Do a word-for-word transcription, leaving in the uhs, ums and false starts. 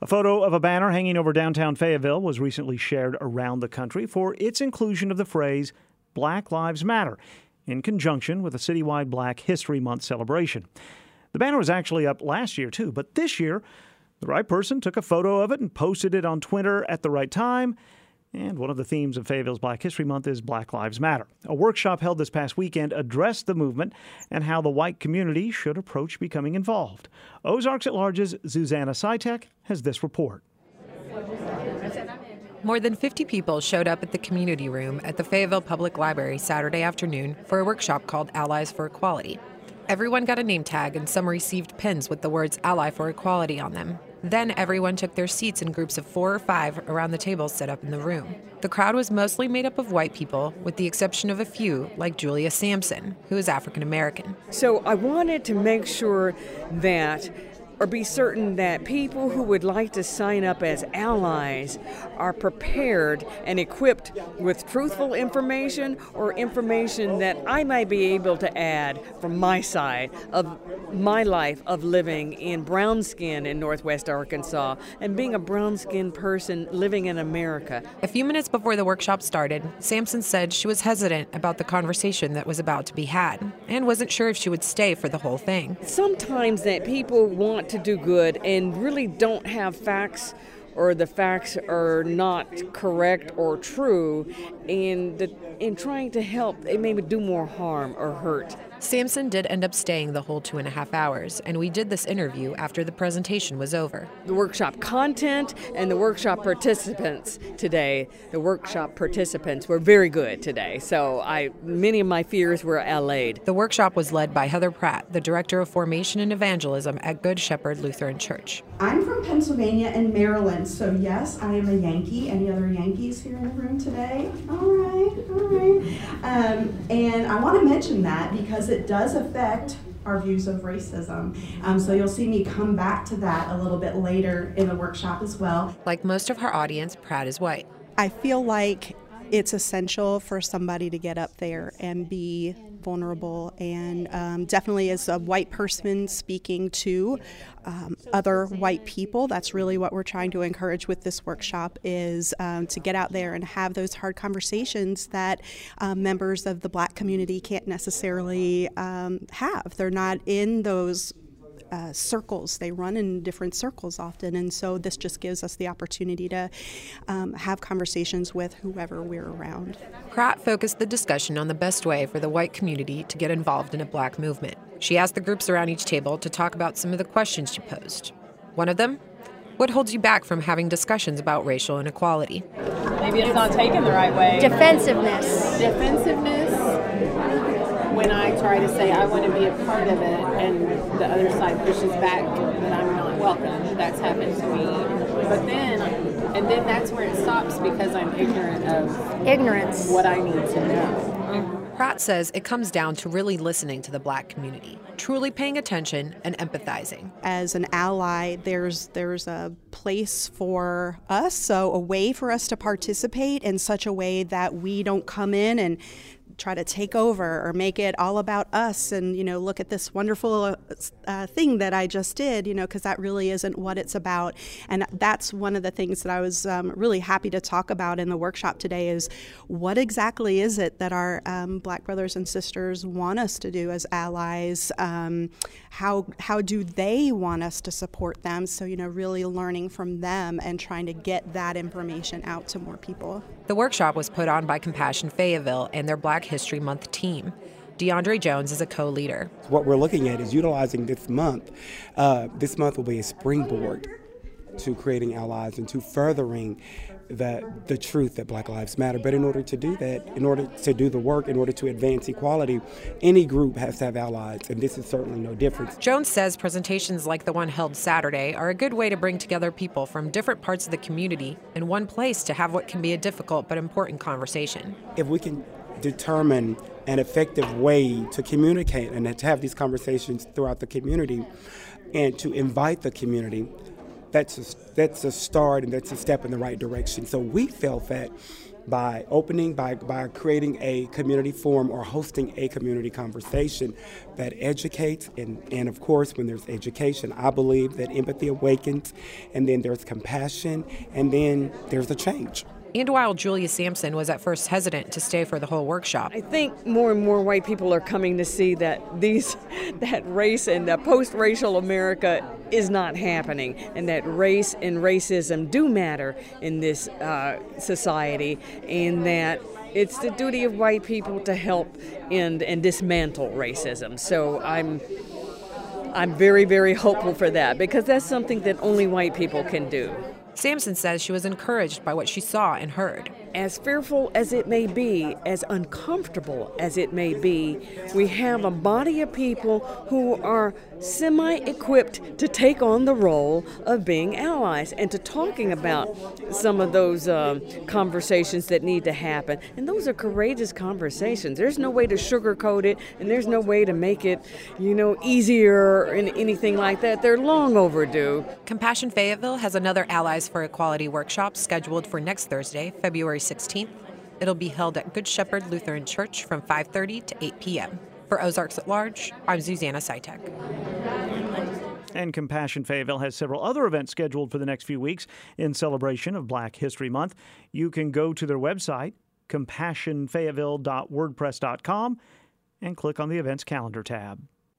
photo of a banner hanging over downtown Fayetteville was recently shared around the country for its inclusion of the phrase Black Lives Matter in conjunction with a citywide Black History Month celebration. The banner was actually up last year, too, but this year, the right person took a photo of it and posted it on Twitter at the right time. And one of the themes of Fayetteville's Black History Month is Black Lives Matter. A workshop held this past weekend addressed the movement and how the white community should approach becoming involved. Ozarks at Large's Zuzanna Sitek has this report. More than fifty people showed up at the community room at the Fayetteville Public Library Saturday afternoon for a workshop called Allies for Equality. Everyone got a name tag and some received pins with the words Ally for Equality on them. Then everyone took their seats in groups of four or five around the tables set up in the room. The crowd was mostly made up of white people, with the exception of a few, like Julia Sampson, who is African American. So I wanted to make sure that, or be certain that people who would like to sign up as allies are prepared and equipped with truthful information or information that I might be able to add from my side of my life of living in brown skin in Northwest Arkansas and being a brown skinned person living in America. A few minutes before the workshop started, Sampson said she was hesitant about the conversation that was about to be had and wasn't sure if she would stay for the whole thing. Sometimes that people want to do good and really don't have facts, or the facts are not correct or true, and the, in trying to help, they maybe do more harm or hurt. Sampson did end up staying the whole two and a half hours, and we did this interview after the presentation was over. The workshop content and the workshop participants today, the workshop participants were very good today, so I many of my fears were allayed. The workshop was led by Heather Pratt, the Director of Formation and Evangelism at Good Shepherd Lutheran Church. I'm from Pennsylvania and Maryland, so yes, I am a Yankee. Any other Yankees here in the room today? All right, all right. Um, and I want to mention that because it does affect our views of racism. Um, so you'll see me come back to that a little bit later in the workshop as well. Like most of her audience, Pratt is white. I feel like it's essential for somebody to get up there and be vulnerable, and um, definitely as a white person speaking to um, other white people, that's really what we're trying to encourage with this workshop, is um, to get out there and have those hard conversations that um, members of the Black community can't necessarily um, have. They're not in those Uh, circles. They run in different circles often, and so this just gives us the opportunity to um, have conversations with whoever we're around. Pratt focused the discussion on the best way for the white community to get involved in a Black movement. She asked the groups around each table to talk about some of the questions she posed. One of them, what holds you back from having discussions about racial inequality? Maybe it's not taken the right way. Defensiveness. Defensiveness. When I try to say I want to be a part of it and the other side pushes back that I'm not welcome, that's happened to me. But then, and then that's where it stops because I'm ignorant of ignorance, what I need to know. Pratt says it comes down to really listening to the Black community, truly paying attention and empathizing. As an ally, there's there's a place for us, so a way for us to participate in such a way that we don't come in and try to take over or make it all about us and, you know, look at this wonderful uh, thing that I just did, you know, because that really isn't what it's about. And that's one of the things that I was um, really happy to talk about in the workshop today, is what exactly is it that our um, Black brothers and sisters want us to do as allies? Um, how how do they want us to support them? So, you know, really learning from them and trying to get that information out to more people. The workshop was put on by Compassion Fayetteville and their Black History Month team. DeAndre Jones is a co-leader. What we're looking at is utilizing this month. Uh, this month will be a springboard to creating allies and to furthering the the truth that Black Lives Matter. But in order to do that, in order to do the work, in order to advance equality, any group has to have allies, and this is certainly no different. Jones says presentations like the one held Saturday are a good way to bring together people from different parts of the community in one place to have what can be a difficult but important conversation. If we can determine an effective way to communicate and to have these conversations throughout the community and to invite the community, that's a, that's a start and that's a step in the right direction. So we felt that by opening, by, by creating a community forum or hosting a community conversation that educates. And, and of course, when there's education, I believe that empathy awakens, and then there's compassion, and then there's a change. And while Julia Sampson was at first hesitant to stay for the whole workshop, I think more and more white people are coming to see that these, that race and the post-racial America is not happening, and that race and racism do matter in this uh, society, and that it's the duty of white people to help end and dismantle racism. So I'm, I'm very, very hopeful for that, because that's something that only white people can do. Sampson says she was encouraged by what she saw and heard. As fearful as it may be, as uncomfortable as it may be, we have a body of people who are semi-equipped to take on the role of being allies and to talking about some of those uh, conversations that need to happen. And those are courageous conversations. There's no way to sugarcoat it, and there's no way to make it, you know, easier or anything like that. They're long overdue. Compassion Fayetteville has another Allies for Equality workshop scheduled for next Thursday, February sixteenth. It'll be held at Good Shepherd Lutheran Church from five thirty to eight p.m. For Ozarks at Large, I'm Zuzanna Sitek. And Compassion Fayetteville has several other events scheduled for the next few weeks in celebration of Black History Month. You can go to their website, compassion fayetteville dot wordpress dot com, and click on the events calendar tab.